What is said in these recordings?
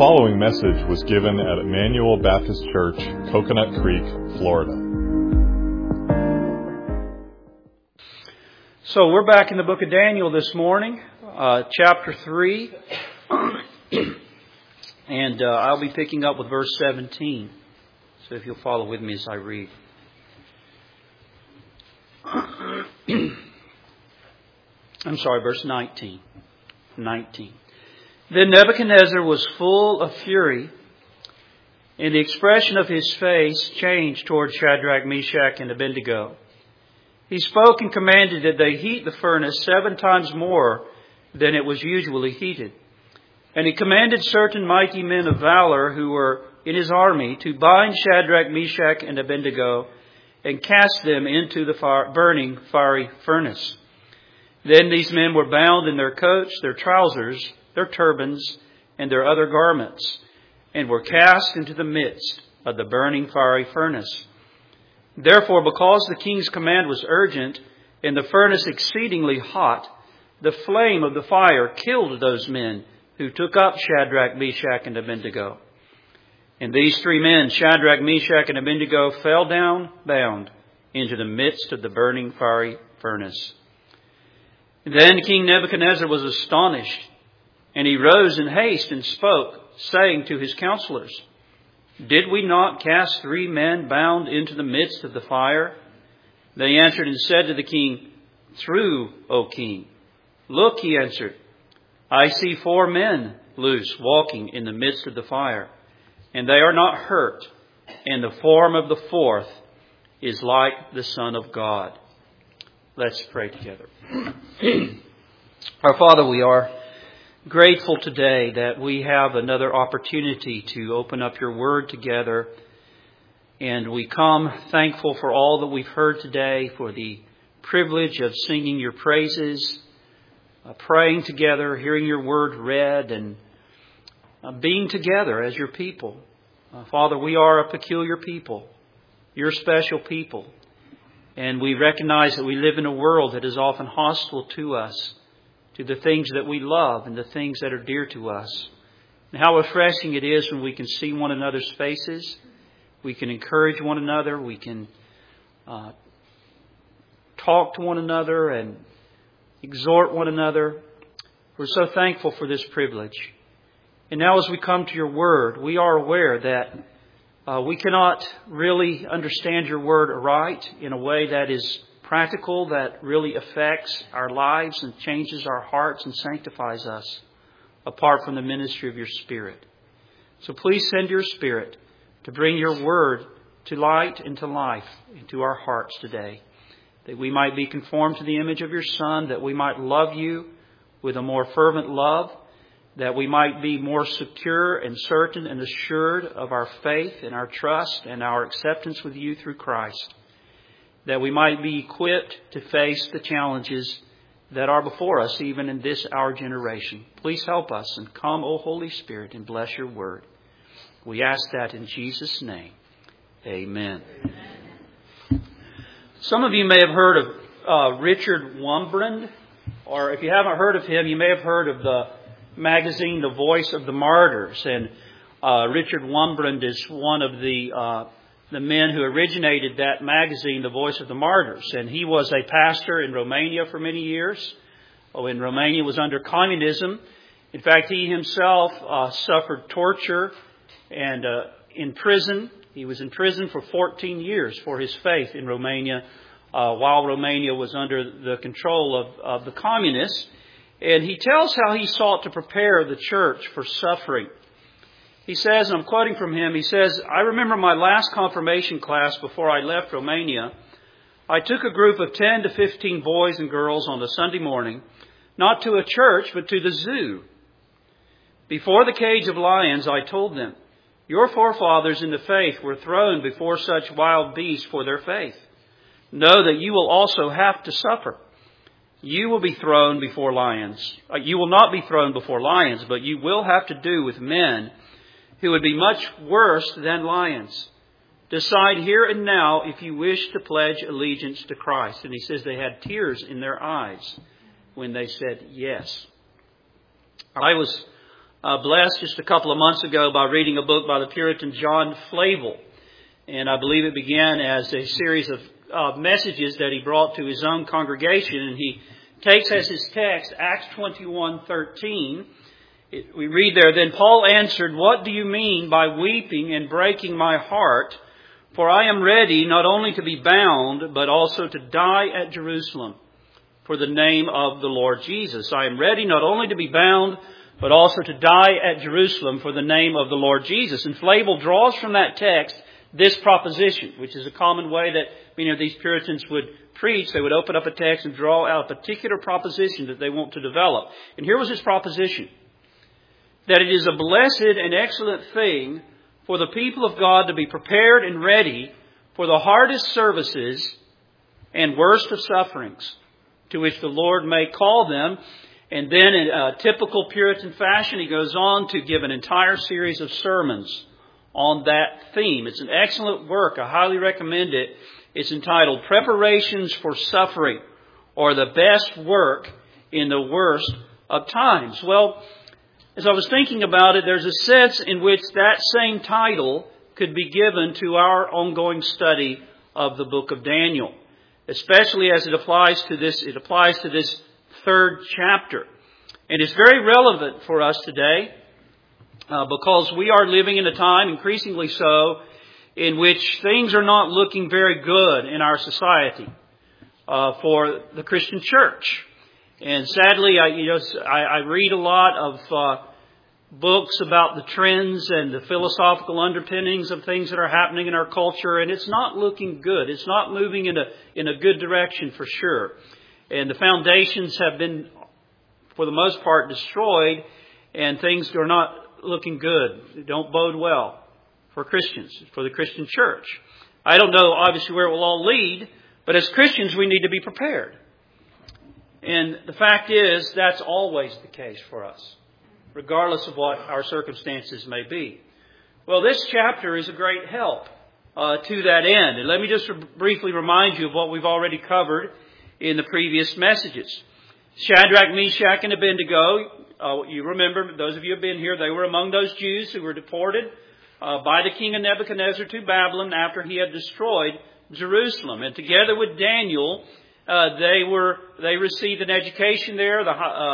following message was given at Emmanuel Baptist Church, Coconut Creek, Florida. So we're back in the book of Daniel this morning, chapter 3, and I'll be picking up with verse 17. So if you'll follow with me as I read. I'm sorry, verse 19. Then Nebuchadnezzar was full of fury, and the expression of his face changed toward Shadrach, Meshach, and Abednego. He spoke and commanded that they heat the furnace 7 times more than it was usually heated. And he commanded certain mighty men of valor who were in his army to bind Shadrach, Meshach, and Abednego and cast them into the burning fiery furnace. Then these men were bound in their coats, their trousers, their turbans, and their other garments, and were cast into the midst of the burning fiery furnace. Therefore, because the king's command was urgent, and the furnace exceedingly hot, the flame of the fire killed those men who took up Shadrach, Meshach, and Abednego. And these 3 men, Shadrach, Meshach, and Abednego, fell down bound into the midst of the burning fiery furnace. Then King Nebuchadnezzar was astonished, and he rose in haste and spoke, saying to his counselors, "Did we not cast 3 men bound into the midst of the fire?" They answered and said to the king, "True, O king." "Look," he answered, "I see 4 men loose walking in the midst of the fire, and they are not hurt, and the form of the 4th is like the Son of God." Let's pray together. Our Father, we are grateful today that we have another opportunity to open up your word together. And we come thankful for all that we've heard today, for the privilege of singing your praises, praying together, hearing your word read, and being together as your people. Father, we are a peculiar people, your special people. And we recognize that we live in a world that is often hostile to us, to the things that we love and the things that are dear to us. And how refreshing it is when we can see one another's faces, we can encourage one another, we can talk to one another and exhort one another. We're so thankful for this privilege. And now as we come to your word, we are aware that we cannot really understand your word aright in a way that is practical, that really affects our lives and changes our hearts and sanctifies us apart from the ministry of your Spirit. So please send your Spirit to bring your word to light and to life into our hearts today, that we might be conformed to the image of your Son, that we might love you with a more fervent love, that we might be more secure and certain and assured of our faith and our trust and our acceptance with you through Christ, that we might be equipped to face the challenges that are before us even in this our generation. Please help us and come, O Holy Spirit, and bless your word. We ask that in Jesus' name. Amen. Some of you may have heard of Richard Wurmbrand, or if you haven't heard of him, you may have heard of the magazine, The Voice of the Martyrs. And Richard Wurmbrand is one of the men who originated that magazine, The Voice of the Martyrs. And he was a pastor in Romania for many years. When Romania was under communism. In fact, he himself suffered torture and in prison. He was in prison for 14 years for his faith in Romania while Romania was under the control of the communists. And he tells how he sought to prepare the church for suffering. He says, and I'm quoting from him, he says, "I remember my last confirmation class before I left Romania. I took a group of 10 to 15 boys and girls on a Sunday morning, not to a church, but to the zoo. Before the cage of lions, I told them, 'Your forefathers in the faith were thrown before such wild beasts for their faith. Know that you will also have to suffer. You will be thrown before lions. You will not be thrown before lions, but you will have to do with men who would be much worse than lions. Decide here and now if you wish to pledge allegiance to Christ.'" And he says they had tears in their eyes when they said yes. I was blessed just a couple of months ago by reading a book by the Puritan John Flavel. And I believe it began as a series of messages that he brought to his own congregation. And he takes as his text Acts 21:13. We read there, "Then Paul answered, 'What do you mean by weeping and breaking my heart? For I am ready not only to be bound, but also to die at Jerusalem for the name of the Lord Jesus.' I am ready not only to be bound, but also to die at Jerusalem for the name of the Lord Jesus." And Flavel draws from that text this proposition, which is a common way that many of these Puritans would preach. They would open up a text and draw out a particular proposition that they want to develop. And here was his proposition: that it is a blessed and excellent thing for the people of God to be prepared and ready for the hardest services and worst of sufferings to which the Lord may call them. And then in a typical Puritan fashion, he goes on to give an entire series of sermons on that theme. It's an excellent work. I highly recommend it. It's entitled Preparations for Suffering, or the Best Work in the Worst of Times. Well, as I was thinking about it, there's a sense in which that same title could be given to our ongoing study of the book of Daniel, especially as it applies to this third chapter. And it's very relevant for us today because we are living in a time, increasingly so, in which things are not looking very good in our society for the Christian church. And sadly, I read a lot of books about the trends and the philosophical underpinnings of things that are happening in our culture, and it's not looking good. It's not moving in a good direction for sure. And the foundations have been, for the most part, destroyed, and things are not looking good. They don't bode well for Christians, for the Christian church. I don't know, obviously, where it will all lead, but as Christians, we need to be prepared. And the fact is, that's always the case for us, regardless of what our circumstances may be. Well, this chapter is a great help to that end. And let me just briefly remind you of what we've already covered in the previous messages. Shadrach, Meshach, and Abednego, you remember, those of you who have been here, they were among those Jews who were deported by the king of Nebuchadnezzar to Babylon after he had destroyed Jerusalem. And together with Daniel, they received an education there,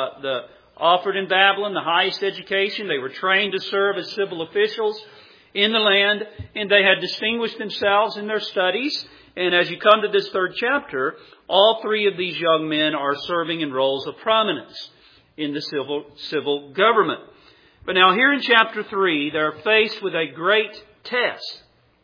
offered in Babylon, the highest education. They were trained to serve as civil officials in the land, and they had distinguished themselves in their studies. And as you come to this third chapter, all three of these young men are serving in roles of prominence in the civil government. But now here in chapter 3, they're faced with a great test.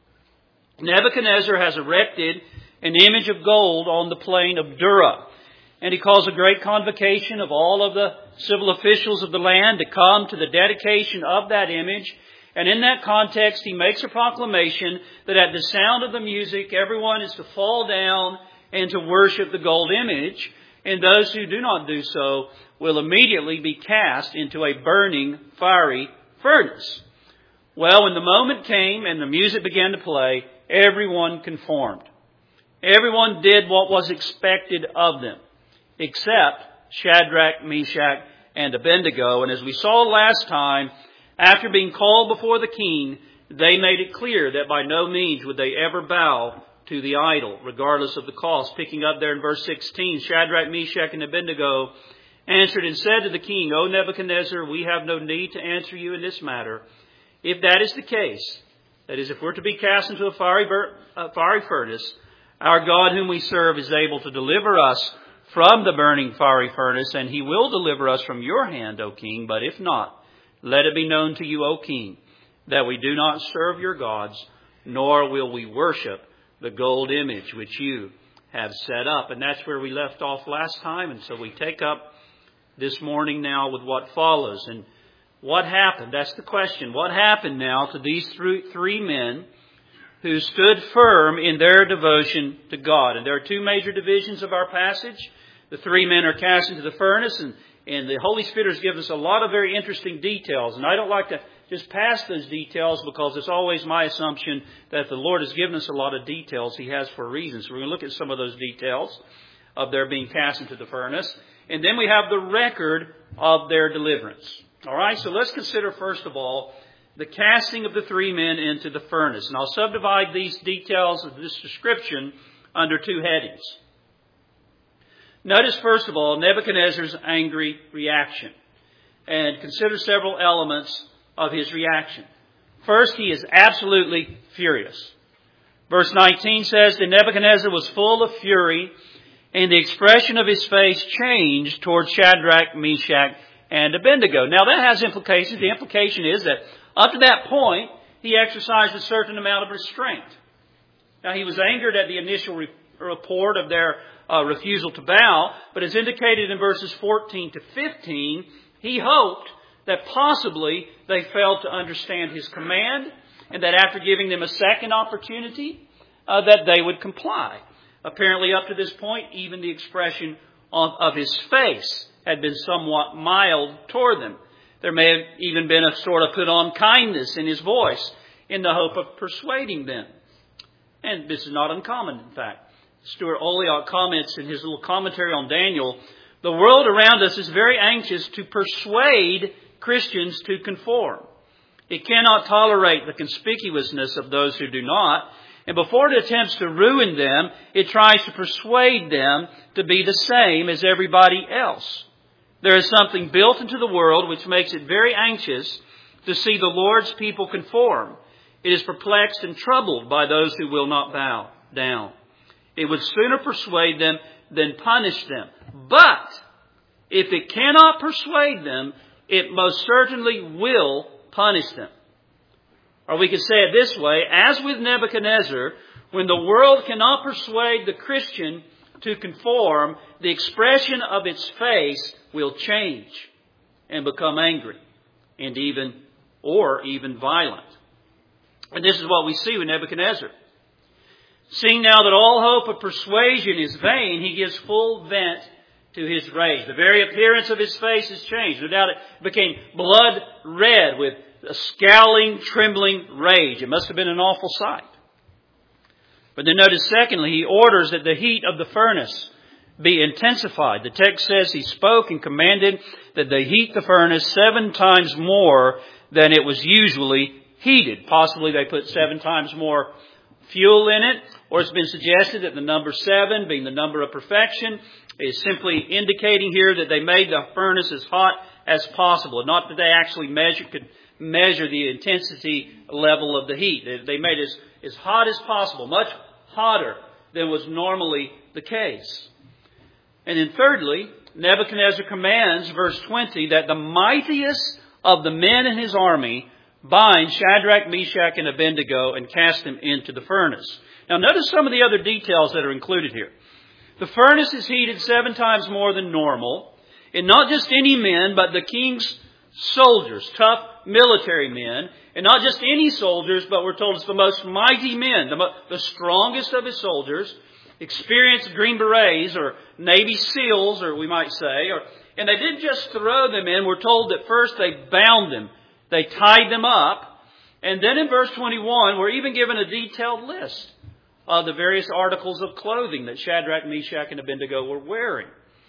Nebuchadnezzar has erected an image of gold on the plain of Dura. And he calls a great convocation of all of the civil officials of the land to come to the dedication of that image. And in that context, he makes a proclamation that at the sound of the music, everyone is to fall down and to worship the gold image. And those who do not do so will immediately be cast into a burning, fiery furnace. Well, when the moment came and the music began to play, everyone conformed. Everyone did what was expected of them, except Shadrach, Meshach, and Abednego. And as we saw last time, after being called before the king, they made it clear that by no means would they ever bow to the idol, regardless of the cost. Picking up there in verse 16, Shadrach, Meshach, and Abednego answered and said to the king, "O Nebuchadnezzar, we have no need to answer you in this matter. If that is the case, that is, if we're to be cast into a fiery furnace, our God whom we serve is able to deliver us from the burning fiery furnace, and he will deliver us from your hand, O king. But if not, let it be known to you, O king, that we do not serve your gods, nor will we worship the gold image which you have set up." And that's where we left off last time. And so we take up this morning now with what follows. And what happened? That's the question. What happened now to these three men who stood firm in their devotion to God? And there are two major divisions of our passage. The three men are cast into the furnace, and the Holy Spirit has given us a lot of very interesting details. And I don't like to just pass those details because it's always my assumption that the Lord has given us a lot of details He has for a reason. So we're going to look at some of those details of their being cast into the furnace. And then we have the record of their deliverance. All right, so let's consider first of all the casting of the three men into the furnace. And I'll subdivide these details of this description under two headings. Notice first of all Nebuchadnezzar's angry reaction, and consider several elements of his reaction. First, he is absolutely furious. Verse 19 says, "Then Nebuchadnezzar was full of fury, and the expression of his face changed toward Shadrach, Meshach, and Abednego." Now that has implications. The implication is that up to that point, he exercised a certain amount of restraint. Now he was angered at the initial report of their refusal to bow, but as indicated in verses 14 to 15, he hoped that possibly they failed to understand his command, and that after giving them a second opportunity, that they would comply. Apparently up to this point, even the expression of his face had been somewhat mild toward them. There may have even been a sort of put-on kindness in his voice in the hope of persuading them. And this is not uncommon, in fact. Stuart Olyott comments in his little commentary on Daniel, "The world around us is very anxious to persuade Christians to conform. It cannot tolerate the conspicuousness of those who do not, and before it attempts to ruin them, it tries to persuade them to be the same as everybody else. There is something built into the world which makes it very anxious to see the Lord's people conform. It is perplexed and troubled by those who will not bow down. It would sooner persuade them than punish them. But if it cannot persuade them, it most certainly will punish them." Or we could say it this way: as with Nebuchadnezzar, when the world cannot persuade the Christian to conform, the expression of its face will change and become angry and even violent. And this is what we see with Nebuchadnezzar. Seeing now that all hope of persuasion is vain, he gives full vent to his rage. The very appearance of his face has changed. No doubt it became blood red with a scowling, trembling rage. It must have been an awful sight. But then notice secondly, he orders that the heat of the furnace be intensified. The text says he spoke and commanded that they heat the furnace 7 times more than it was usually heated. Possibly they put 7 times more fuel in it, or it's been suggested that the number 7, being the number of perfection, is simply indicating here that they made the furnace as hot as possible. Not that they actually could measure the intensity level of the heat. They made it as hot as possible, much hotter than was normally the case. And then thirdly, Nebuchadnezzar commands, verse 20, that the mightiest of the men in his army bind Shadrach, Meshach, and Abednego and cast them into the furnace. Now notice some of the other details that are included here. The furnace is heated 7 times more than normal. And not just any men, but the king's soldiers, tough military men. And not just any soldiers, but we're told it's the most mighty men, the strongest of his soldiers, experienced Green Berets or Navy SEALs, or we might say. And they didn't just throw them in. We're told that first they bound them. They tied them up. And then in verse 21, we're even given a detailed list of the various articles of clothing that Shadrach, Meshach, and Abednego were wearing.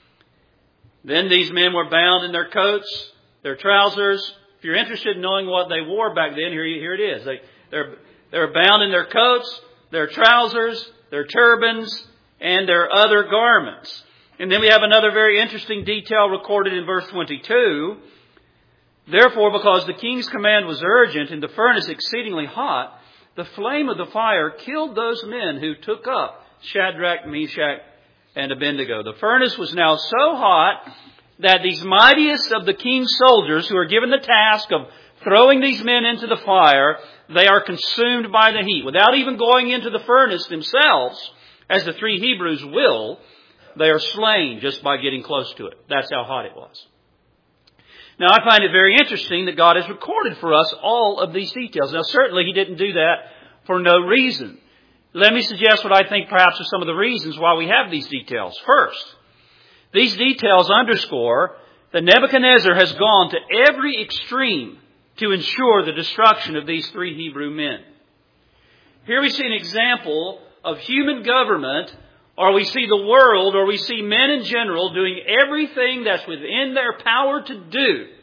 Then these men were bound in their coats, their trousers. If you're interested in knowing what they wore back then, here it is. They're bound in their coats, their trousers, their turbans, and their other garments. And then we have another very interesting detail recorded in verse 22. Therefore, because the king's command was urgent and the furnace exceedingly hot, the flame of the fire killed those men who took up Shadrach, Meshach, and Abednego. The furnace was now so hot that these mightiest of the king's soldiers, who are given the task of throwing these men into the fire, they are consumed by the heat. Without even going into the furnace themselves, as the 3 Hebrews will, they are slain just by getting close to it. That's how hot it was. Now, I find it very interesting that God has recorded for us all of these details. Now, certainly He didn't do that for no reason. Let me suggest what I think perhaps are some of the reasons why we have these details. First, these details underscore that Nebuchadnezzar has gone to every extreme to ensure the destruction of these 3 Hebrew men. Here we see an example of human government, or we see the world, or we see men in general doing everything that's within their power to do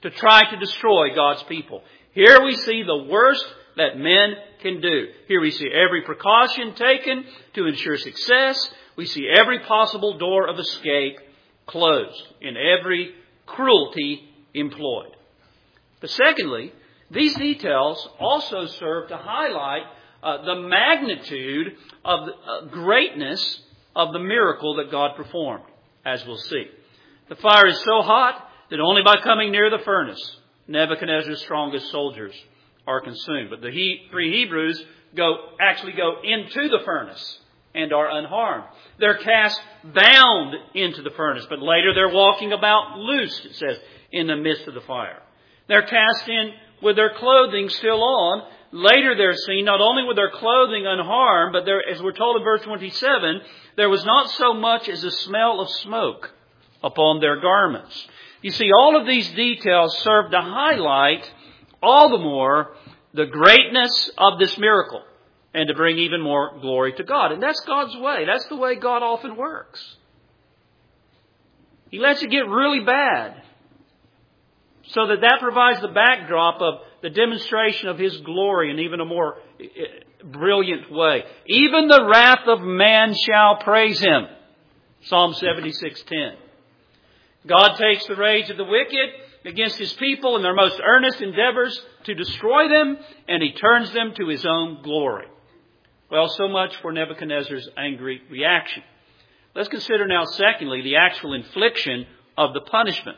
to try to destroy God's people. Here we see the worst that men can do. Here we see every precaution taken to ensure success. We see every possible door of escape closed and every cruelty employed. But secondly, these details also serve to highlight the magnitude of the greatness of the miracle that God performed, as we'll see. The fire is so hot that only by coming near the furnace, Nebuchadnezzar's strongest soldiers are consumed. But the three Hebrews actually go into the furnace and are unharmed. They're cast bound into the furnace, but later they're walking about loose, it says, in the midst of the fire. They're cast in with their clothing still on. Later they're seen not only with their clothing unharmed, but there, as we're told in verse 27, there was not so much as a smell of smoke upon their garments. You see, all of these details serve to highlight all the more the greatness of this miracle and to bring even more glory to God. And that's God's way. That's the way God often works. He lets it get really bad so that provides the backdrop of the demonstration of His glory in even a more brilliant way. Even the wrath of man shall praise Him. Psalm 76:10. God takes the rage of the wicked against His people in their most earnest endeavors to destroy them, and He turns them to His own glory. Well, so much for Nebuchadnezzar's angry reaction. Let's consider now, secondly, the actual infliction of the punishment.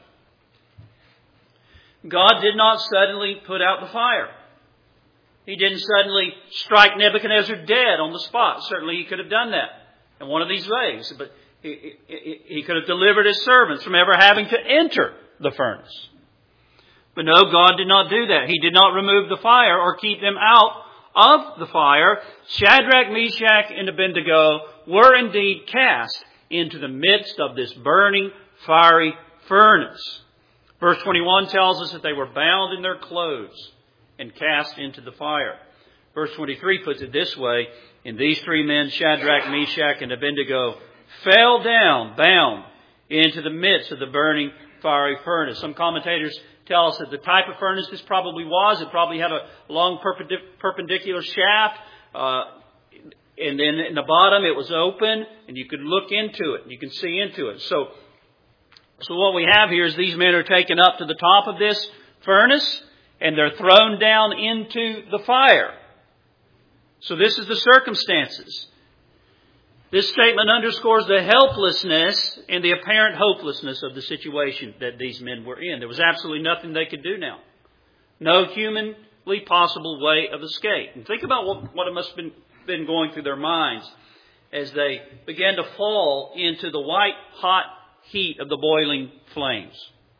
God did not suddenly put out the fire. He didn't suddenly strike Nebuchadnezzar dead on the spot. Certainly He could have done that in one of these ways. But He could have delivered His servants from ever having to enter the furnace. But no, God did not do that. He did not remove the fire or keep them out of the fire. Shadrach, Meshach, and Abednego were indeed cast into the midst of this burning, fiery furnace. Verse 21 tells us that they were bound in their clothes and cast into the fire. Verse 23 puts it this way, and these three men, Shadrach, Meshach, and Abednego, fell down, bound, into the midst of the burning, fiery furnace. Some commentators tell us that the type of furnace this probably was, it probably had a long perpendicular shaft, and then in the bottom it was open, and you could look into it, you can see into it. So what we have here is these men are taken up to the top of this furnace, and they're thrown down into the fire. So this is the circumstances. This statement underscores the helplessness and the apparent hopelessness of the situation that these men were in. There was absolutely nothing they could do now. No humanly possible way of escape. And think about what it must have been going through their minds as they began to fall into the white hot heat of the boiling flames.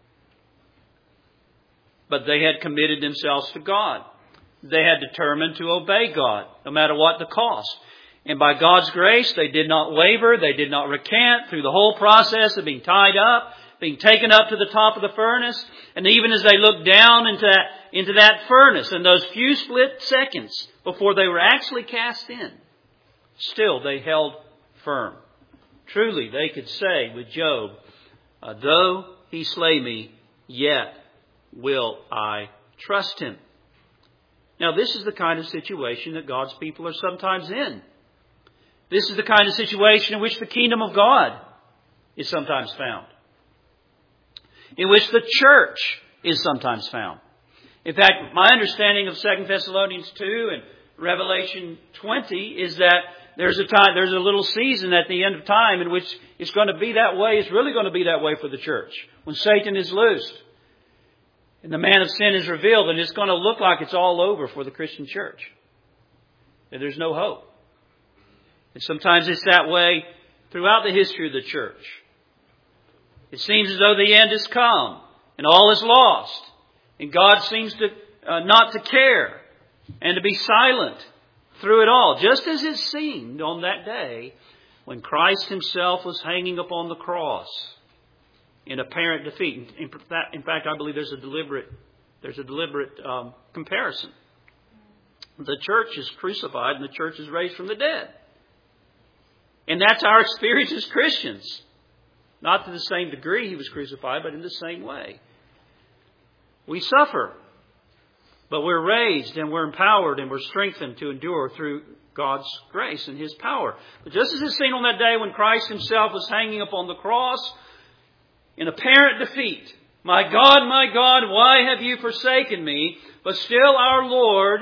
But they had committed themselves to God. They had determined to obey God, no matter what the cost. And by God's grace, they did not waver, they did not recant through the whole process of being tied up, being taken up to the top of the furnace. And even as they looked down into that furnace in those few split seconds before they were actually cast in, still they held firm. Truly, they could say with Job, though He slay me, yet will I trust Him. Now, this is the kind of situation that God's people are sometimes in. This is the kind of situation in which the kingdom of God is sometimes found. In which the church is sometimes found. In fact, my understanding of 2 Thessalonians 2 and Revelation 20 is that there's a little season at the end of time in which it's going to be that way. It's really going to be that way for the church. When Satan is loosed and the man of sin is revealed, and it's going to look like it's all over for the Christian church. And there's no hope. And sometimes it's that way throughout the history of the church. It seems as though the end has come and all is lost. And God seems to not to care and to be silent through it all. Just as it seemed on that day when Christ Himself was hanging upon the cross in apparent defeat. In fact, I believe there's a deliberate comparison. The church is crucified and the church is raised from the dead. And that's our experience as Christians. Not to the same degree He was crucified, but in the same way. We suffer. But we're raised and we're empowered and we're strengthened to endure through God's grace and His power. But just as is seen on that day when Christ Himself was hanging upon the cross in apparent defeat, my God, why have you forsaken me? But still our Lord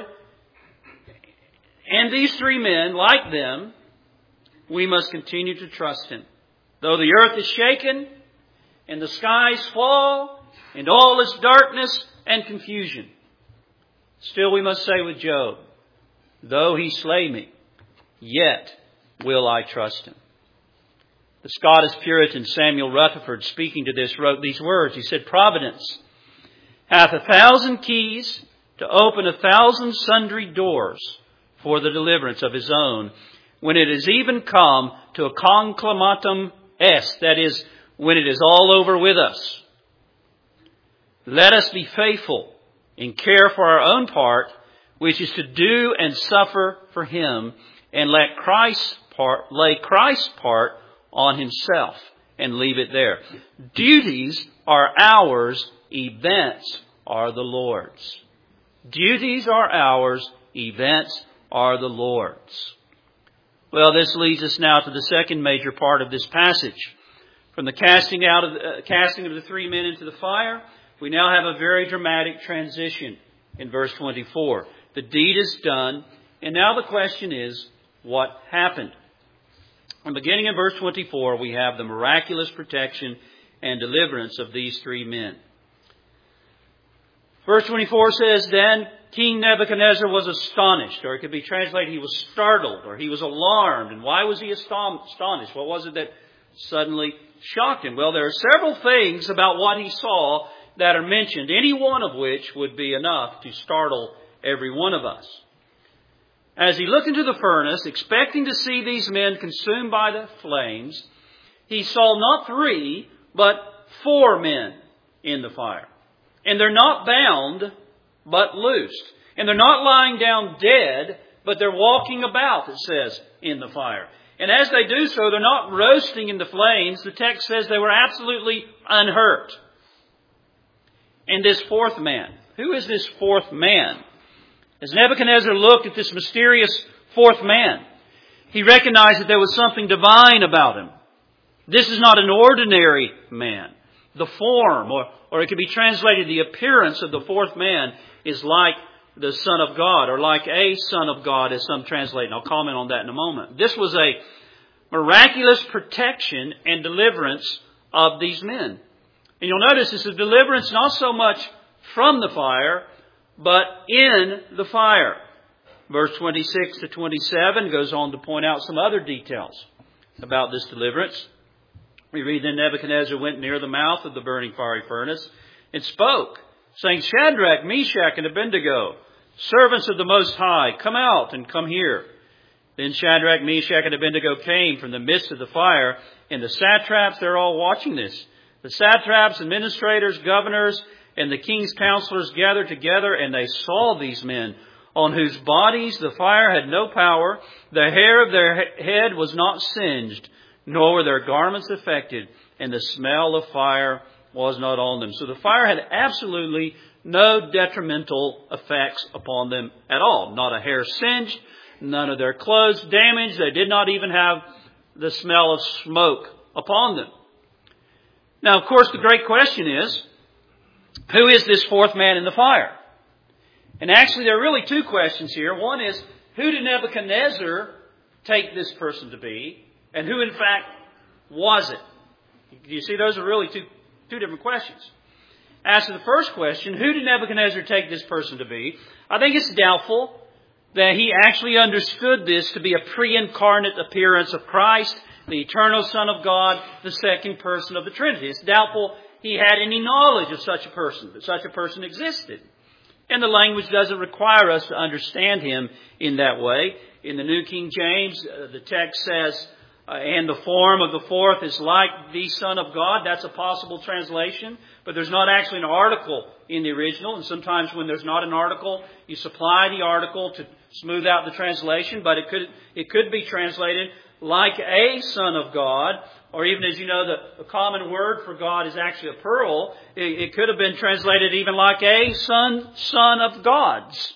and these three men, like them, we must continue to trust Him. Though the earth is shaken and the skies fall and all is darkness and confusion, still we must say with Job, though He slay me, yet will I trust Him. The Scottish Puritan Samuel Rutherford, speaking to this, wrote these words. He said, Providence hath 1,000 keys to open 1,000 sundry doors for the deliverance of His own, when it is even come to a conclamatum est, that is, when it is all over with us. Let us be faithful and care for our own part, which is to do and suffer for Him, and lay Christ's part on Himself and leave it there. Duties are ours, events are the Lord's. Duties are ours, events are the Lord's. Well, this leads us now to the second major part of this passage. From the casting of the three men into the fire, we now have a very dramatic transition in verse 24. The deed is done, and now the question is, what happened? And beginning in verse 24, we have the miraculous protection and deliverance of these three men. Verse 24 says, Then King Nebuchadnezzar was astonished, or it could be translated, he was startled, or he was alarmed. And why was he astonished? What was it that suddenly shocked him? Well, there are several things about what he saw that are mentioned, any one of which would be enough to startle every one of us. As he looked into the furnace, expecting to see these men consumed by the flames, he saw not 3, but 4 men in the fire. And they're not bound, but loosed. And they're not lying down dead, but they're walking about, it says, in the fire. And as they do so, they're not roasting in the flames. The text says they were absolutely unhurt. And this 4th man, who is this 4th man? As Nebuchadnezzar looked at this mysterious 4th man, he recognized that there was something divine about him. This is not an ordinary man. The form, or it could be translated, the appearance of the 4th man is like the Son of God, or like a Son of God, as some translate. And I'll comment on that in a moment. This was a miraculous protection and deliverance of these men. And you'll notice this is deliverance not so much from the fire, but in the fire. Verse 26 to 27 goes on to point out some other details about this deliverance. We read, Then Nebuchadnezzar went near the mouth of the burning fiery furnace and spoke, saying, Shadrach, Meshach, and Abednego, servants of the Most High, come out and come here. Then Shadrach, Meshach, and Abednego came from the midst of the fire, and the satraps, they're all watching this. The satraps, administrators, governors, and the king's counselors gathered together, and they saw these men, on whose bodies the fire had no power. The hair of their head was not singed, nor were their garments affected, and the smell of fire was not on them. So the fire had absolutely no detrimental effects upon them at all. Not a hair singed, none of their clothes damaged. They did not even have the smell of smoke upon them. Now, of course, the great question is, who is this 4th man in the fire? And actually, there are really 2 questions here. One is, who did Nebuchadnezzar take this person to be? And who, in fact, was it? You see, those are really two different questions. As to the first question, who did Nebuchadnezzar take this person to be? I think it's doubtful that he actually understood this to be a pre-incarnate appearance of Christ, the eternal Son of God, the second person of the Trinity. It's doubtful he had any knowledge of such a person, that such a person existed. And the language doesn't require us to understand him in that way. In the New King James, the text says, and the form of the 4th is like the Son of God. That's a possible translation, but there's not actually an article in the original. And sometimes when there's not an article, you supply the article to smooth out the translation, but it could be translated like a Son of God, or even as you know, the common word for God is actually a pearl. It could have been translated even like a son of gods.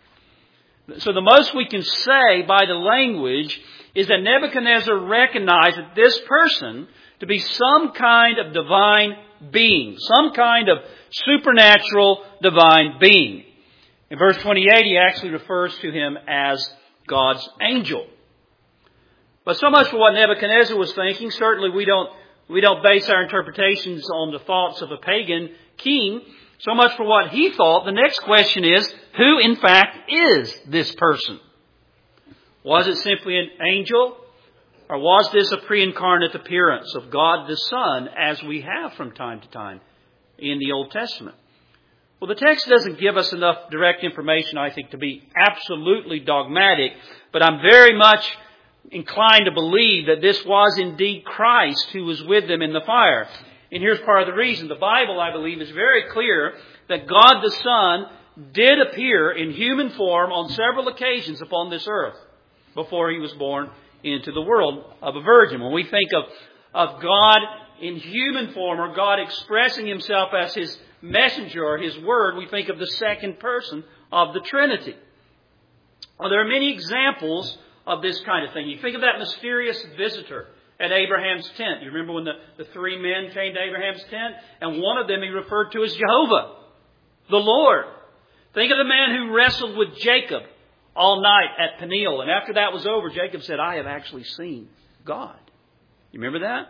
So the most we can say by the language is that Nebuchadnezzar recognized that this person to be some kind of divine being, some kind of supernatural divine being. In verse 28, he actually refers to him as God's angel. But so much for what Nebuchadnezzar was thinking. Certainly we don't base our interpretations on the thoughts of a pagan king. So much for what he thought. The next question is, who in fact is this person? Was it simply an angel? Or was this a pre-incarnate appearance of God the Son, as we have from time to time in the Old Testament? Well, the text doesn't give us enough direct information, I think, to be absolutely dogmatic, but I'm very much inclined to believe that this was indeed Christ who was with them in the fire. And here's part of the reason. The Bible, I believe, is very clear that God the Son did appear in human form on several occasions upon this earth before He was born into the world of a virgin. When we think of God in human form, or God expressing Himself as His messenger or His Word, we think of the second person of the Trinity. Well, there are many examples of this kind of thing. You think of that mysterious visitor at Abraham's tent. You remember when the three men came to Abraham's tent? And one of them He referred to as Jehovah, the Lord. Think of the man who wrestled with Jacob all night at Peniel. And after that was over, Jacob said, I have actually seen God. You remember that?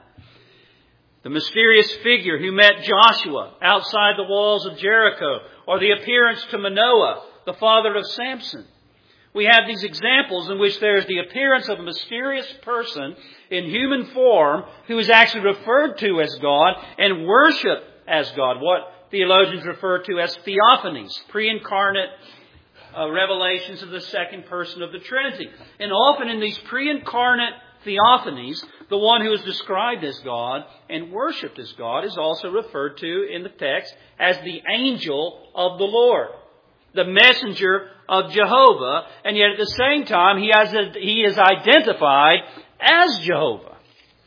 The mysterious figure who met Joshua outside the walls of Jericho. Or the appearance to Manoah, the father of Samson. We have these examples in which there is the appearance of a mysterious person in human form who is actually referred to as God and worshipped as God. What theologians refer to as theophanies, pre-incarnate revelations of the second person of the Trinity. And often in these pre-incarnate theophanies, the one who is described as God and worshipped as God is also referred to in the text as the angel of the Lord, the messenger of Jehovah, and yet at the same time he is identified as Jehovah.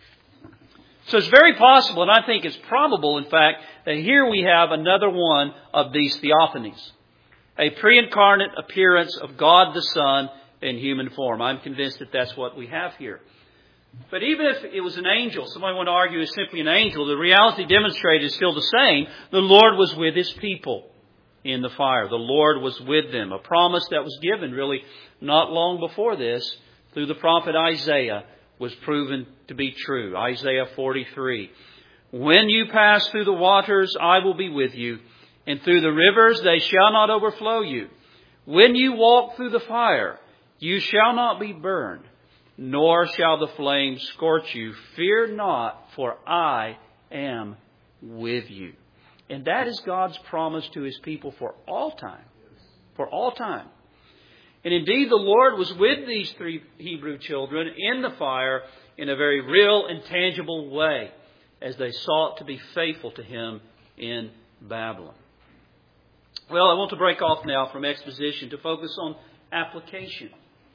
So it's very possible, and I think it's probable, in fact, that here we have another one of these theophanies. A pre-incarnate appearance of God the Son in human form. I'm convinced that that's what we have here. But even if it was an angel, somebody want to argue it's simply an angel, the reality demonstrated is still the same. The Lord was with His people in the fire. The Lord was with them. A promise that was given really not long before this through the prophet Isaiah was proven to be true. Isaiah 43. When you pass through the waters, I will be with you, and through the rivers they shall not overflow you. When you walk through the fire, you shall not be burned, nor shall the flames scorch you. Fear not, for I am with you. And that is God's promise to His people for all time. For all time. And indeed, the Lord was with these three Hebrew children in the fire in a very real and tangible way as they sought to be faithful to Him in Babylon. Well, I want to break off now from exposition to focus on application.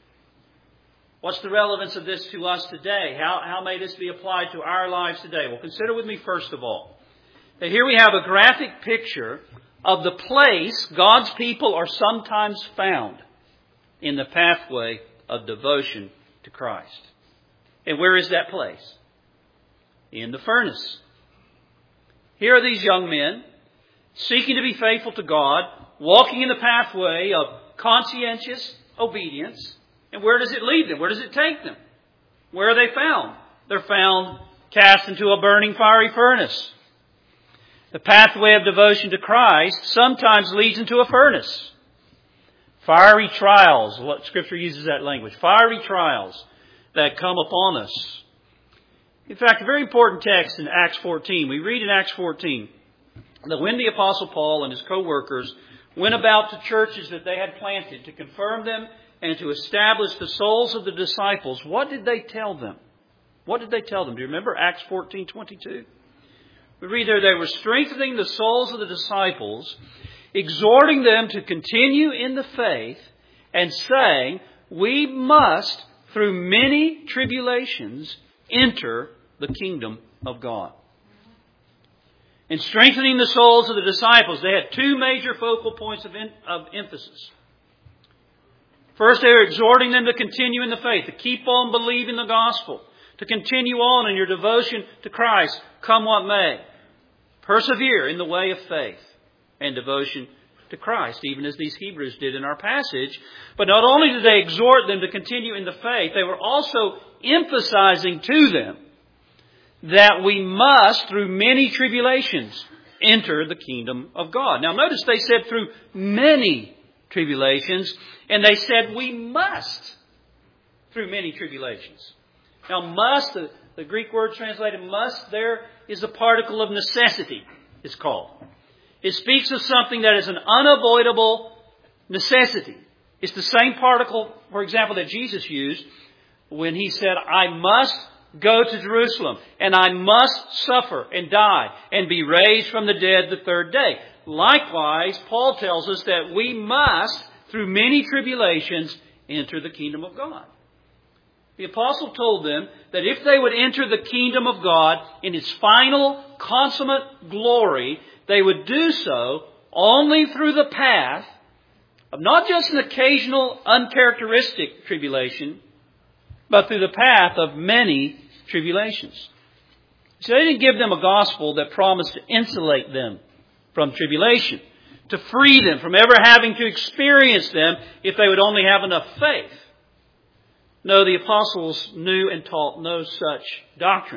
What's the relevance of this to us today? How may this be applied to our lives today? Well, consider with me first of all that here we have a graphic picture of the place God's people are sometimes found in the pathway of devotion to Christ. And where is that place? In the furnace. Here are these young men seeking to be faithful to God, walking in the pathway of conscientious obedience. And where does it lead them? Where does it take them? Where are they found? They're found cast into a burning fiery furnace. The pathway of devotion to Christ sometimes leads into a furnace. Fiery trials, what Scripture uses that language. Fiery trials that come upon us. In fact, a very important text in Acts 14. We read in Acts 14 that when the Apostle Paul and his co-workers went about to churches that they had planted to confirm them and to establish the souls of the disciples, what did they tell them? What did they tell them? Do you remember Acts 14:22? We read there, they were strengthening the souls of the disciples, exhorting them to continue in the faith, and saying, we must through many tribulations, enter the kingdom of God. In strengthening the souls of the disciples, they had two major focal points of emphasis. First, they were exhorting them to continue in the faith, to keep on believing the gospel, to continue on in your devotion to Christ, come what may. Persevere in the way of faith and devotion to Christ, even as these Hebrews did in our passage. But not only did they exhort them to continue in the faith, they were also emphasizing to them that we must, through many tribulations, enter the kingdom of God. Now notice they said through many tribulations, and they said we must through many tribulations. Now must, the Greek word translated must, there is a particle of necessity, it's called. It speaks of something that is an unavoidable necessity. It's the same particle, for example, that Jesus used when He said, I must go to Jerusalem, and I must suffer and die and be raised from the dead the third day. Likewise, Paul tells us that we must, through many tribulations, enter the kingdom of God. The apostle told them that if they would enter the kingdom of God in its final, consummate glory, they would do so only through the path of not just an occasional, uncharacteristic tribulation, but through the path of many tribulations. So they didn't give them a gospel that promised to insulate them from tribulation, to free them from ever having to experience them if they would only have enough faith. No, the apostles knew and taught no such doctrine.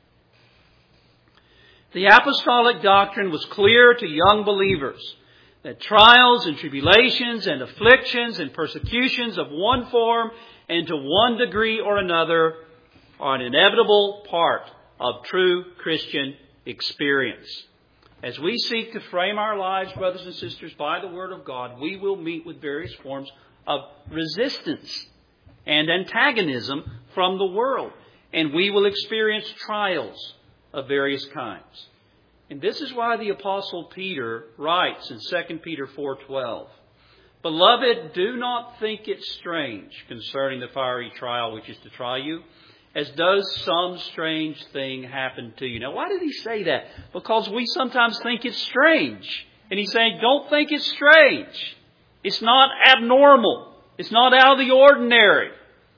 The apostolic doctrine was clear to young believers that trials and tribulations and afflictions and persecutions of one form and to one degree or another are an inevitable part of true Christian experience. As we seek to frame our lives, brothers and sisters, by the Word of God, we will meet with various forms of resistance and antagonism from the world. And we will experience trials of various kinds. And this is why the Apostle Peter writes in 2 Peter 4:12, Beloved, do not think it strange concerning the fiery trial which is to try you, as does some strange thing happen to you. Now, why did he say that? Because we sometimes think it's strange. And he's saying, don't think it's strange. It's not abnormal. It's not out of the ordinary.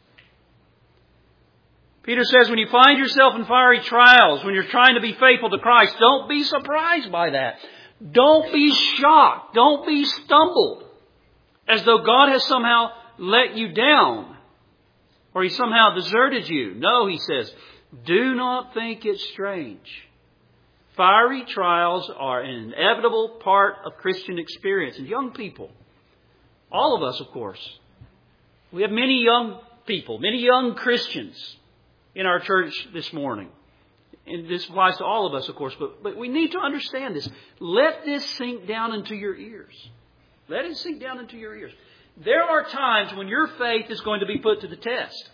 Peter says when you find yourself in fiery trials, when you're trying to be faithful to Christ, don't be surprised by that. Don't be shocked. Don't be stumbled as though God has somehow let you down or He somehow deserted you. No, he says, do not think it strange. Fiery trials are an inevitable part of Christian experience. And young people, all of us, of course, we have many young people, many young Christians in our church this morning. And this applies to all of us, of course, but we need to understand this. Let this sink down into your ears. Let it sink down into your ears. There are times when your faith is going to be put to the test.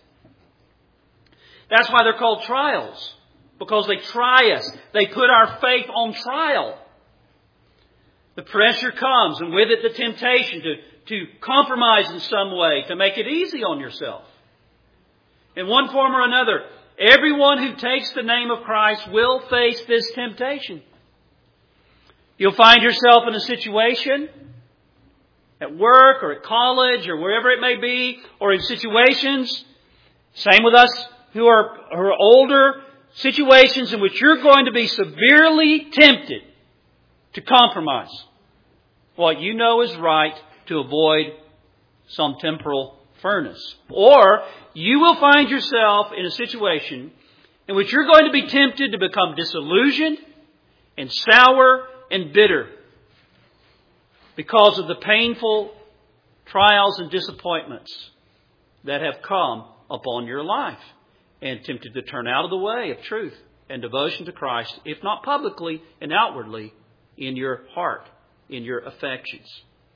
That's why they're called trials, because they try us. They put our faith on trial. The pressure comes, and with it the temptation to compromise in some way, to make it easy on yourself. In one form or another, everyone who takes the name of Christ will face this temptation. You'll find yourself in a situation at work or at college or wherever it may be, or in situations, same with us who are older, situations in which you're going to be severely tempted to compromise what you know is right to avoid some temporal furnace. Or you will find yourself in a situation in which you're going to be tempted to become disillusioned and sour and bitter because of the painful trials and disappointments that have come upon your life, and tempted to turn out of the way of truth and devotion to Christ, if not publicly and outwardly, in your heart, in your affections.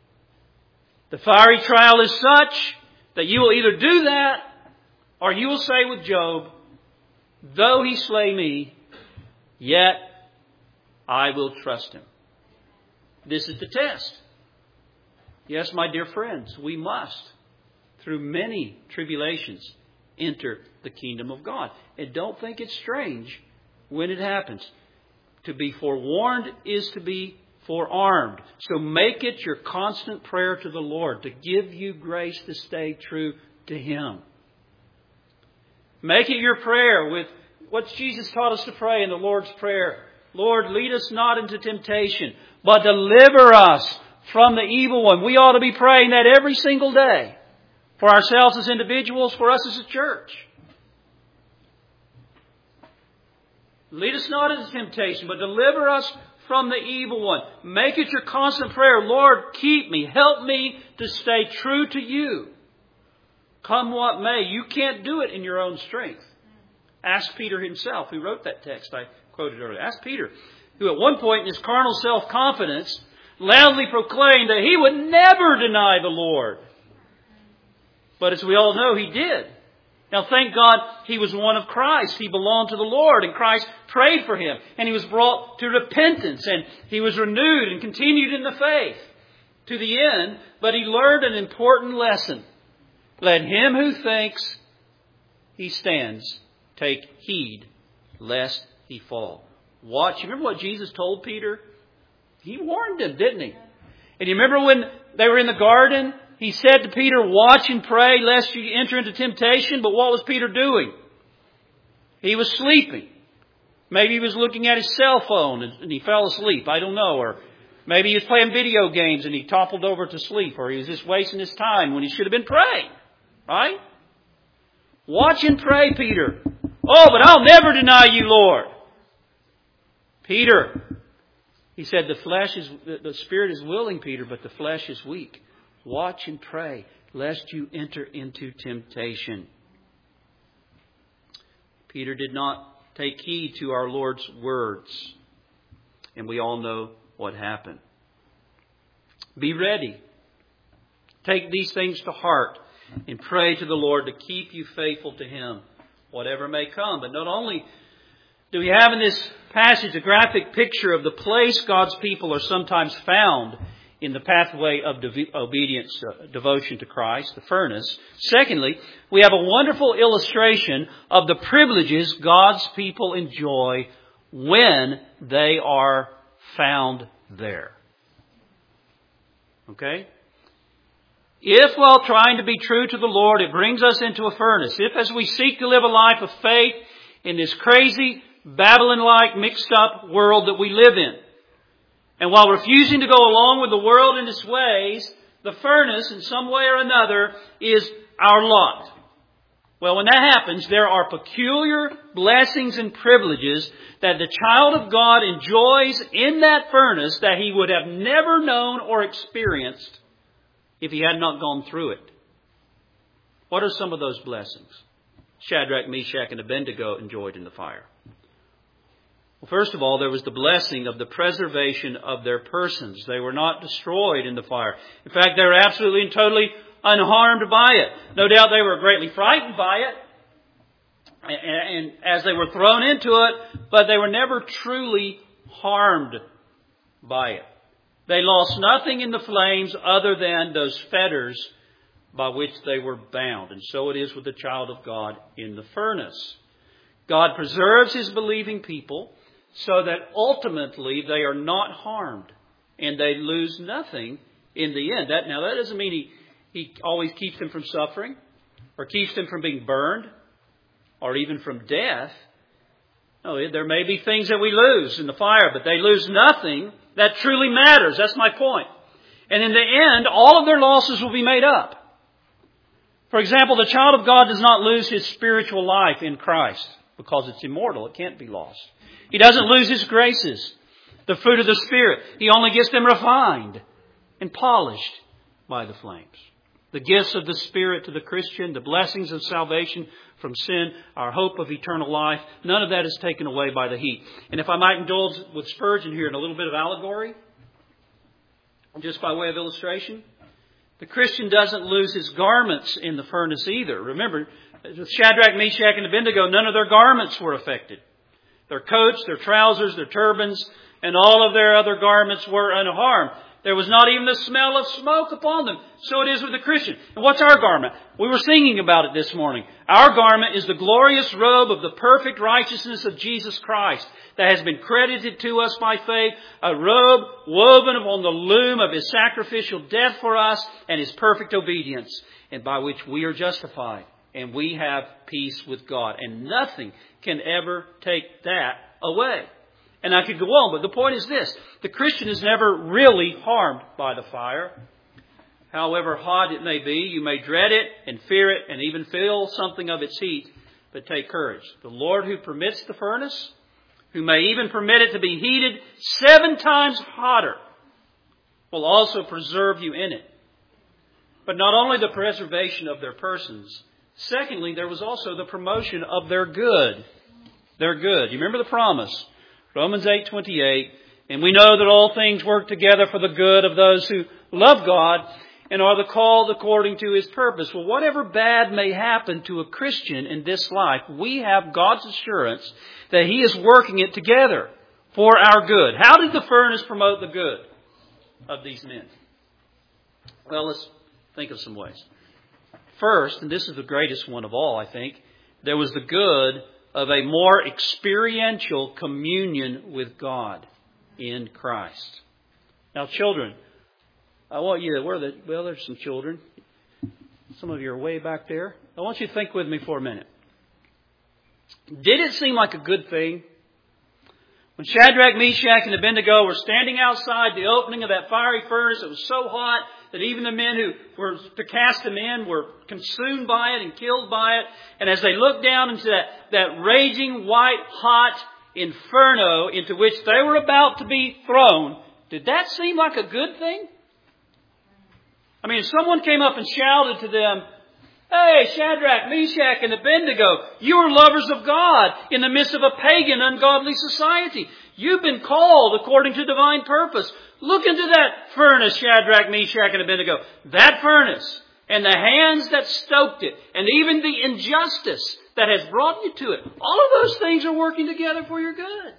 The fiery trial is such that you will either do that, or you will say with Job, though he slay me, yet I will trust him. This is the test. Yes, my dear friends, we must, through many tribulations, enter the kingdom of God. And don't think it's strange when it happens. To be forewarned is to be forearmed. So make it your constant prayer to the Lord to give you grace to stay true to Him. Make it your prayer with what Jesus taught us to pray in the Lord's Prayer. Lord, lead us not into temptation, but deliver us from the evil one. We ought to be praying that every single day. For ourselves as individuals, for us as a church. Lead us not into temptation, but deliver us from the evil one. Make it your constant prayer. Lord, keep me. Help me to stay true to You. Come what may. You can't do it in your own strength. Ask Peter himself, who wrote that text I quoted earlier. Ask Peter, who at one point in his carnal self-confidence loudly proclaimed that he would never deny the Lord. But as we all know, he did. Now, thank God he was one of Christ. He belonged to the Lord, and Christ prayed for him. And he was brought to repentance, and he was renewed and continued in the faith to the end. But he learned an important lesson. Let him who thinks he stands take heed lest he fall. Watch. You remember what Jesus told Peter? He warned him, didn't he? And you remember when they were in the garden? He said to Peter, watch and pray lest you enter into temptation. But what was Peter doing? He was sleeping. Maybe he was looking at his cell phone and he fell asleep. I don't know. Or maybe he was playing video games and he toppled over to sleep. Or he was just wasting his time when he should have been praying. Right? Watch and pray, Peter. Oh, but I'll never deny You, Lord. Peter, he said, the spirit is willing, Peter, but the flesh is weak. Watch and pray, lest you enter into temptation. Peter did not take heed to our Lord's words. And we all know what happened. Be ready. Take these things to heart and pray to the Lord to keep you faithful to Him, whatever may come. But not only do we have in this passage a graphic picture of the place God's people are sometimes found in the pathway of obedience, devotion to Christ, the furnace. Secondly, we have a wonderful illustration of the privileges God's people enjoy when they are found there. Okay? If while trying to be true to the Lord, it brings us into a furnace, if as we seek to live a life of faith in this crazy, Babylon-like, mixed-up world that we live in, and while refusing to go along with the world in its ways, the furnace, in some way or another, is our lot. Well, when that happens, there are peculiar blessings and privileges that the child of God enjoys in that furnace that he would have never known or experienced if he had not gone through it. What are some of those blessings Shadrach, Meshach, and Abednego enjoyed in the fire? Well, first of all, there was the blessing of the preservation of their persons. They were not destroyed in the fire. In fact, they were absolutely and totally unharmed by it. No doubt they were greatly frightened by it, and as they were thrown into it, but they were never truly harmed by it. They lost nothing in the flames other than those fetters by which they were bound. And so it is with the child of God in the furnace. God preserves His believing people so that ultimately they are not harmed and they lose nothing in the end. That doesn't mean He always keeps them from suffering or keeps them from being burned or even from death. No, there may be things that we lose in the fire, but they lose nothing that truly matters. That's my point. And in the end, all of their losses will be made up. For example, the child of God does not lose his spiritual life in Christ because it's immortal. It can't be lost. He doesn't lose his graces, the fruit of the Spirit. He only gets them refined and polished by the flames. The gifts of the Spirit to the Christian, the blessings of salvation from sin, our hope of eternal life, none of that is taken away by the heat. And if I might indulge with Spurgeon here in a little bit of allegory, just by way of illustration, the Christian doesn't lose his garments in the furnace either. Remember, Shadrach, Meshach, and Abednego, none of their garments were affected. Their coats, their trousers, their turbans, and all of their other garments were unharmed. There was not even the smell of smoke upon them. So it is with the Christian. And what's our garment? We were singing about it this morning. Our garment is the glorious robe of the perfect righteousness of Jesus Christ that has been credited to us by faith. A robe woven upon the loom of His sacrificial death for us and His perfect obedience, and by which we are justified. And we have peace with God. And nothing can ever take that away. And I could go on, but the point is this. The Christian is never really harmed by the fire. However hot it may be, you may dread it and fear it and even feel something of its heat. But take courage. The Lord who permits the furnace, who may even permit it to be heated 7 times hotter, will also preserve you in it. But not only the preservation of their persons. Secondly, there was also the promotion of their good. Their good. You remember the promise? Romans 8:28, and we know that all things work together for the good of those who love God and are the called according to His purpose. Well, whatever bad may happen to a Christian in this life, we have God's assurance that He is working it together for our good. How did the furnace promote the good of these men? Well, let's think of some ways. First, and this is the greatest one of all, I think, there was the good of a more experiential communion with God in Christ. Now, children, I want you to, there's some children. Some of you are way back there. I want you to think with me for a minute. Did it seem like a good thing when Shadrach, Meshach, and Abednego were standing outside the opening of that fiery furnace? It was so hot that even the men who were to cast them in were consumed by it and killed by it. And as they looked down into that raging, white, hot inferno into which they were about to be thrown, did that seem like a good thing? I mean, if someone came up and shouted to them, "Hey, Shadrach, Meshach, and Abednego, you are lovers of God in the midst of a pagan, ungodly society. You've been called according to divine purpose. Look into that furnace, Shadrach, Meshach, and Abednego. That furnace and the hands that stoked it and even the injustice that has brought you to it. All of those things are working together for your good."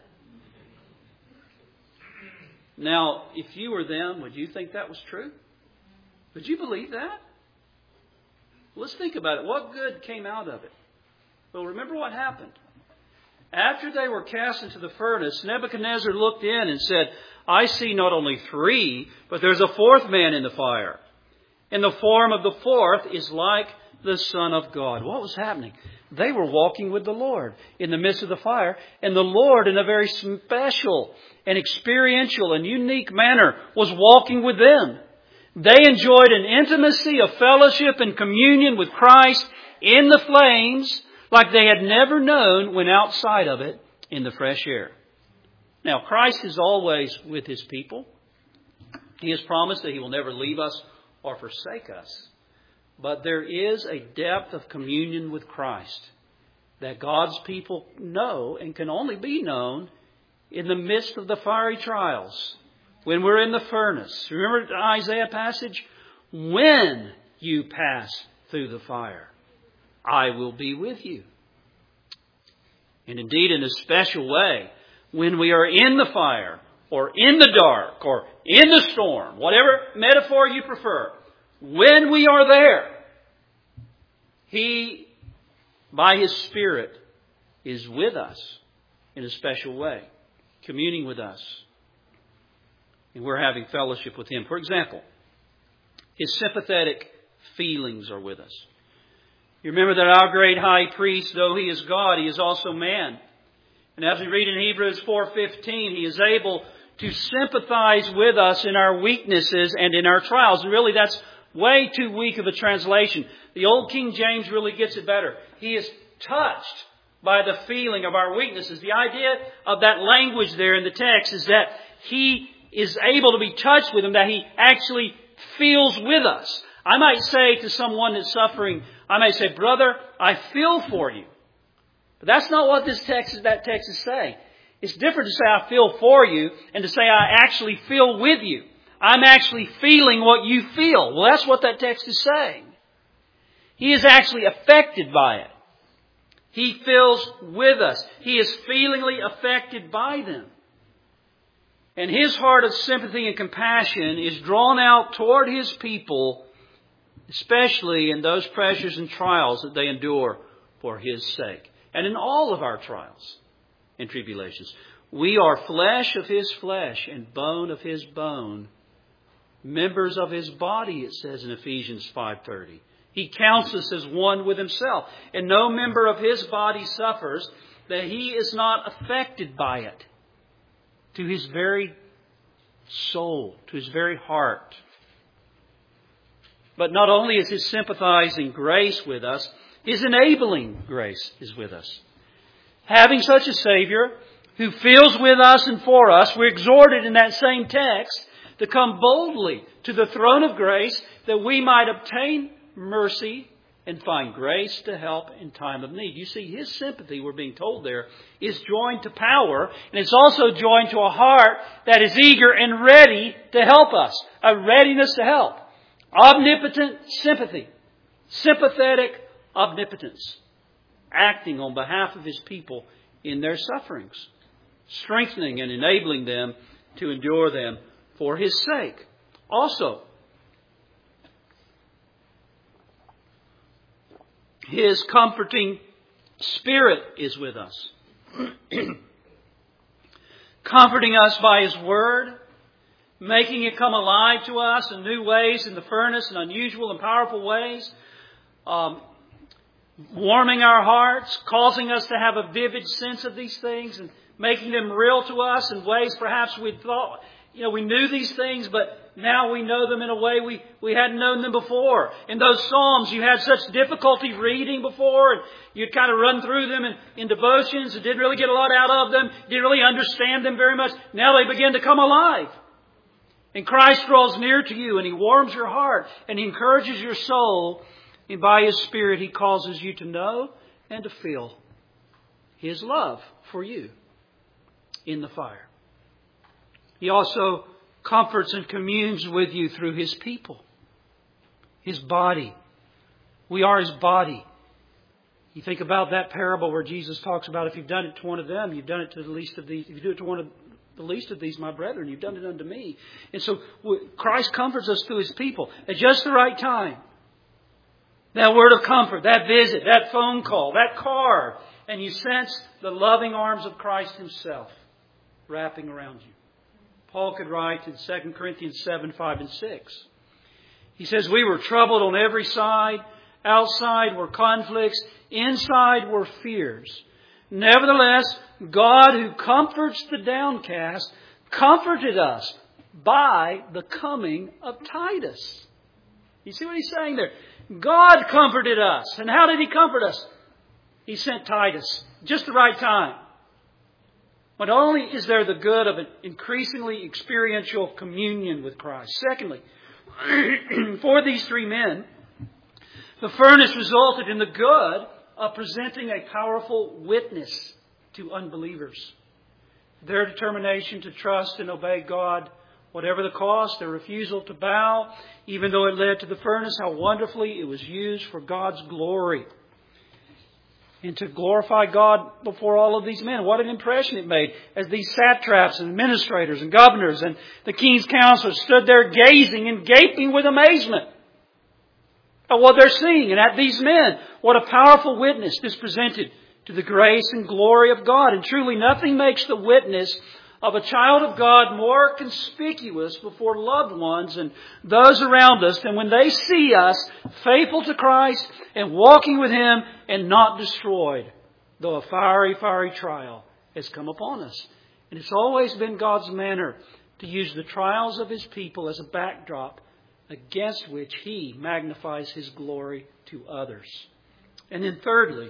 Now, if you were them, would you think that was true? Would you believe that? Let's think about it. What good came out of it? Well, remember what happened. After they were cast into the furnace, Nebuchadnezzar looked in and said, "I see not only 3, but there's a 4th man in the fire. And the form of the 4th is like the Son of God." What was happening? They were walking with the Lord in the midst of the fire. And the Lord, in a very special and experiential and unique manner, was walking with them. They enjoyed an intimacy of fellowship and communion with Christ in the flames like they had never known when outside of it in the fresh air. Now, Christ is always with His people. He has promised that He will never leave us or forsake us. But there is a depth of communion with Christ that God's people know and can only be known in the midst of the fiery trials. When we're in the furnace. Remember the Isaiah passage? When you pass through the fire, I will be with you. And indeed, in a special way, when we are in the fire, or in the dark, or in the storm, whatever metaphor you prefer, when we are there, He, by His Spirit, is with us in a special way, communing with us. And we're having fellowship with Him. For example, His sympathetic feelings are with us. You remember that our great high priest, though He is God, He is also man. And as we read in Hebrews 4:15, He is able to sympathize with us in our weaknesses and in our trials. And really that's way too weak of a translation. The old King James really gets it better. He is touched by the feeling of our weaknesses. The idea of that language there in the text is that He is able to be touched with Him, that He actually feels with us. I might say to someone that's suffering, I might say, "Brother, I feel for you." But that's not what that text is saying. It's different to say, "I feel for you," and to say, "I actually feel with you." I'm actually feeling what you feel. Well, that's what that text is saying. He is actually affected by it. He feels with us. He is feelingly affected by them. And His heart of sympathy and compassion is drawn out toward His people, especially in those pressures and trials that they endure for His sake. And in all of our trials and tribulations. We are flesh of His flesh and bone of His bone. Members of His body, it says in Ephesians 5:30. He counts us as one with Himself. And no member of His body suffers that He is not affected by it. To His very soul, to His very heart. But not only is His sympathizing grace with us, His enabling grace is with us. Having such a Savior who feels with us and for us, we're exhorted in that same text to come boldly to the throne of grace that we might obtain mercy and find grace to help in time of need. You see, His sympathy, we're being told there, is joined to power, and it's also joined to a heart that is eager and ready to help us. A readiness to help. Omnipotent sympathy. Sympathetic omnipotence. Acting on behalf of His people in their sufferings. Strengthening and enabling them to endure them for His sake. Also, His comforting Spirit is with us. Comforting us by His Word, making it come alive to us in new ways in the furnace, in unusual and powerful ways, warming our hearts, causing us to have a vivid sense of these things and making them real to us in ways perhaps we thought, we knew these things, but now we know them in a way we hadn't known them before. In those Psalms you had such difficulty reading before, and you'd kind of run through them in devotions and didn't really get a lot out of them, didn't really understand them very much. Now they begin to come alive. And Christ draws near to you and He warms your heart and He encourages your soul. And by His Spirit He causes you to know and to feel His love for you in the fire. He also comforts and communes with you through His people. His body. We are His body. You think about that parable where Jesus talks about if you've done it to one of them, you've done it to the least of these. If you do it to one of the least of these, my brethren, you've done it unto me. And so Christ comforts us through His people at just the right time. That word of comfort, that visit, that phone call, that card. And you sense the loving arms of Christ Himself wrapping around you. Paul could write in 2 Corinthians 7, 5 and 6. He says, we were troubled on every side. Outside were conflicts. Inside were fears. Nevertheless, God who comforts the downcast comforted us by the coming of Titus. You see what he's saying there? God comforted us. And how did He comfort us? He sent Titus just the right time. But not only is there the good of an increasingly experiential communion with Christ. Secondly, for these three men, the furnace resulted in the good of presenting a powerful witness to unbelievers. Their determination to trust and obey God, whatever the cost, their refusal to bow, even though it led to the furnace, how wonderfully it was used for God's glory. And to glorify God before all of these men. What an impression it made as these satraps and administrators and governors and the king's counselors stood there gazing and gaping with amazement at what they're seeing and at these men. What a powerful witness this presented to the grace and glory of God. And truly nothing makes the witness of a child of God more conspicuous before loved ones and those around us than when they see us faithful to Christ and walking with Him and not destroyed, though a fiery, fiery trial has come upon us. And it's always been God's manner to use the trials of His people as a backdrop against which He magnifies His glory to others. And then thirdly,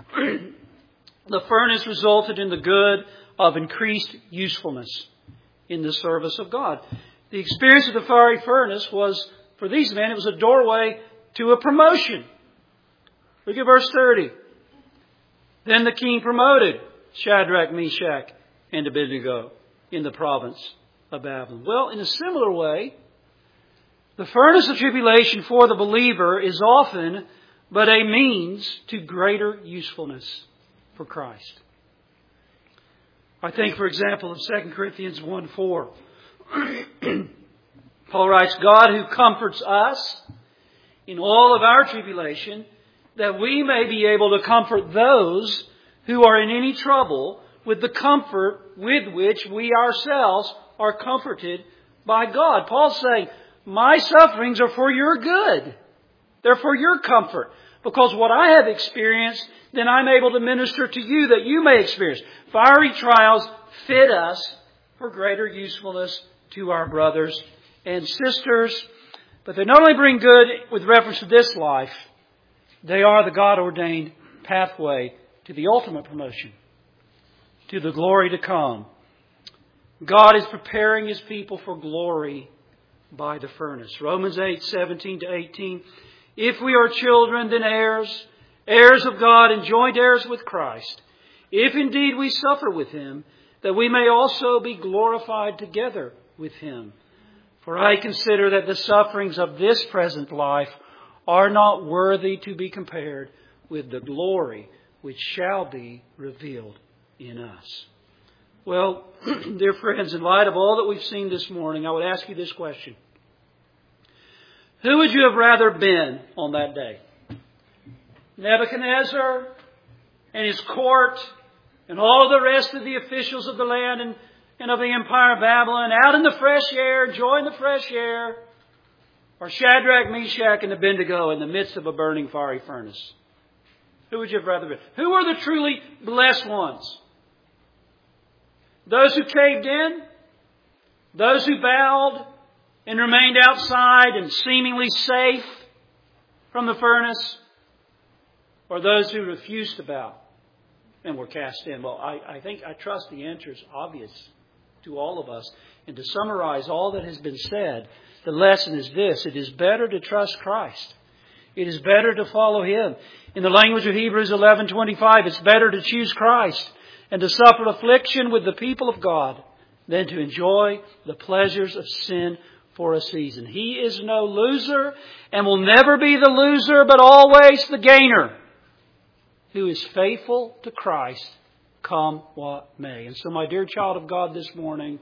the furnace resulted in the good of increased usefulness in the service of God. The experience of the fiery furnace was, for these men, it was a doorway to a promotion. Look at verse 30. Then the king promoted Shadrach, Meshach, and Abednego in the province of Babylon. Well, in a similar way, the furnace of tribulation for the believer is often but a means to greater usefulness for Christ. I think, for example, of 2 Corinthians 1:4. Paul writes, God who comforts us in all of our tribulation, that we may be able to comfort those who are in any trouble with the comfort with which we ourselves are comforted by God. Paul's saying, my sufferings are for your good. They're for your comfort. Because what I have experienced, then I'm able to minister to you that you may experience. Fiery trials fit us for greater usefulness to our brothers and sisters. But they not only bring good with reference to this life, they are the God-ordained pathway to the ultimate promotion, to the glory to come. God is preparing His people for glory by the furnace. Romans 8:17-18. If we are children, then heirs, heirs of God and joint heirs with Christ. If indeed we suffer with Him, that we may also be glorified together with Him. For I consider that the sufferings of this present life are not worthy to be compared with the glory which shall be revealed in us. Well, dear friends, in light of all that we've seen this morning, I would ask you this question. Who would you have rather been on that day? Nebuchadnezzar and his court and all the rest of the officials of the land and of the empire of Babylon out in the fresh air, enjoying the fresh air, or Shadrach, Meshach, and Abednego in the midst of a burning fiery furnace? Who would you have rather been? Who are the truly blessed ones? Those who caved in? Those who bowed and remained outside and seemingly safe from the furnace? Or those who refused to bow and were cast in? Well, I trust the answer is obvious to all of us. And to summarize all that has been said, the lesson is this. It is better to trust Christ. It is better to follow Him. In the language of Hebrews 11:25, it's better to choose Christ and to suffer affliction with the people of God than to enjoy the pleasures of sin for a season. He is no loser and will never be the loser, but always the gainer, who is faithful to Christ, come what may. And so, my dear child of God, this morning,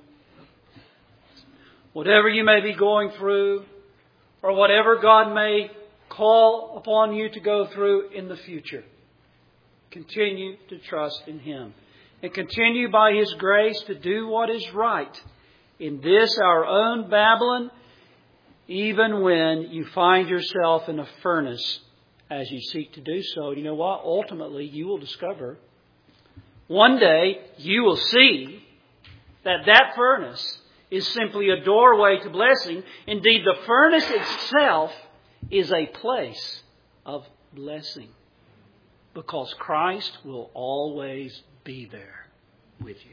whatever you may be going through, or whatever God may call upon you to go through in the future, continue to trust in Him. And continue by His grace to do what is right in this, our own Babylon, even when you find yourself in a furnace as you seek to do so. You know what? Ultimately, you will discover, one day, you will see that furnace is simply a doorway to blessing. Indeed, the furnace itself is a place of blessing, because Christ will always be there with you.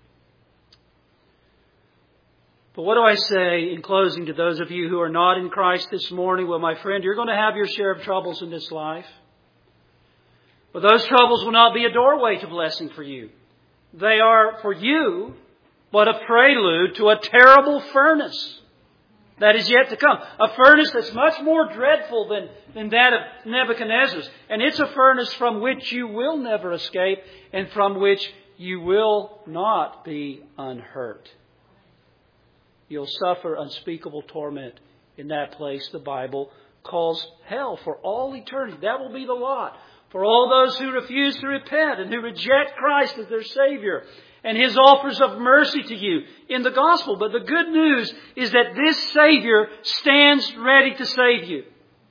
But what do I say in closing to those of you who are not in Christ this morning? Well, my friend, you're going to have your share of troubles in this life. But those troubles will not be a doorway to blessing for you. They are for you but a prelude to a terrible furnace that is yet to come. A furnace that's much more dreadful than that of Nebuchadnezzar's. And it's a furnace from which you will never escape and from which you will not be unhurt. You'll suffer unspeakable torment in that place the Bible calls hell for all eternity. That will be the lot for all those who refuse to repent and who reject Christ as their Savior and His offers of mercy to you in the gospel. But the good news is that this Savior stands ready to save you.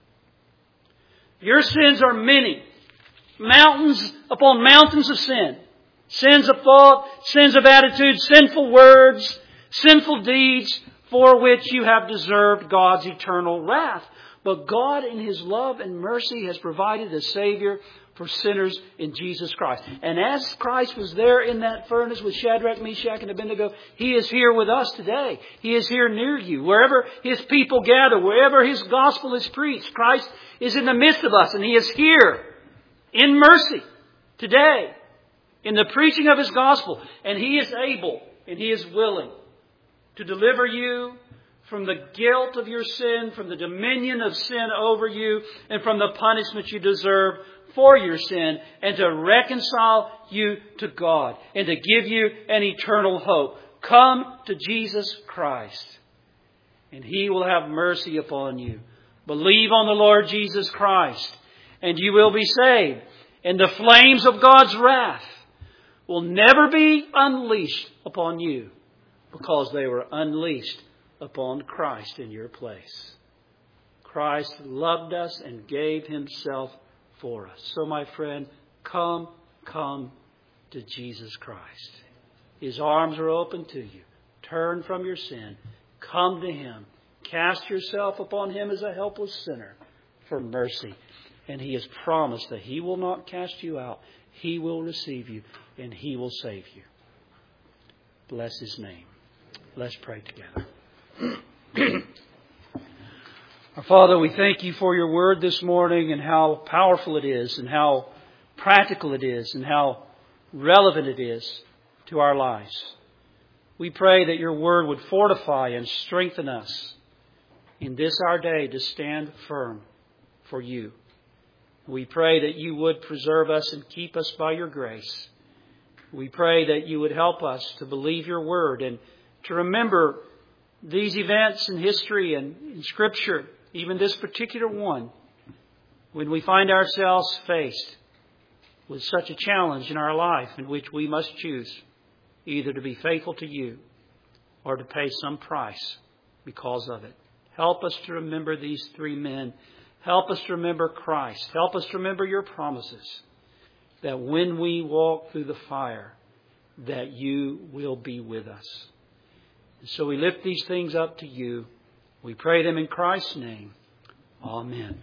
Your sins are many. Mountains upon mountains of sin. Sins of thought, sins of attitude, sinful words, sinful deeds for which you have deserved God's eternal wrath. But God in His love and mercy has provided a Savior for sinners in Jesus Christ. And as Christ was there in that furnace with Shadrach, Meshach, and Abednego, He is here with us today. He is here near you. Wherever His people gather, wherever His gospel is preached, Christ is in the midst of us. And He is here in mercy today in the preaching of His gospel. And He is able and He is willing to deliver you from the guilt of your sin, from the dominion of sin over you, and from the punishment you deserve for your sin, and to reconcile you to God, and to give you an eternal hope. Come to Jesus Christ, and He will have mercy upon you. Believe on the Lord Jesus Christ, and you will be saved. And the flames of God's wrath will never be unleashed upon you, because they were unleashed upon Christ in your place. Christ loved us and gave Himself for us. So, my friend, come to Jesus Christ. His arms are open to you. Turn from your sin. Come to Him. Cast yourself upon Him as a helpless sinner for mercy. And He has promised that He will not cast you out. He will receive you and He will save you. Bless His name. Let's pray together. Our Father, we thank You for Your Word this morning, and how powerful it is, and how practical it is, and how relevant it is to our lives. We pray that Your Word would fortify and strengthen us in this our day to stand firm for You. We pray that You would preserve us and keep us by Your grace. We pray that You would help us to believe Your Word and to remember these events in history and in Scripture, even this particular one, when we find ourselves faced with such a challenge in our life in which we must choose either to be faithful to You or to pay some price because of it. Help us to remember these three men. Help us to remember Christ. Help us to remember Your promises, that when we walk through the fire, that You will be with us. And so we lift these things up to You. We pray them in Christ's name. Amen.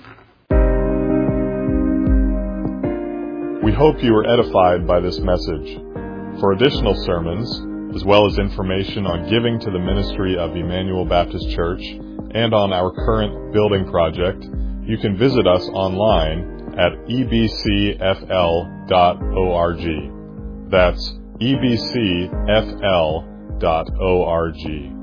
We hope you were edified by this message. For additional sermons, as well as information on giving to the ministry of Emmanuel Baptist Church and on our current building project, you can visit us online at ebcfl.org. That's ebcfl.org.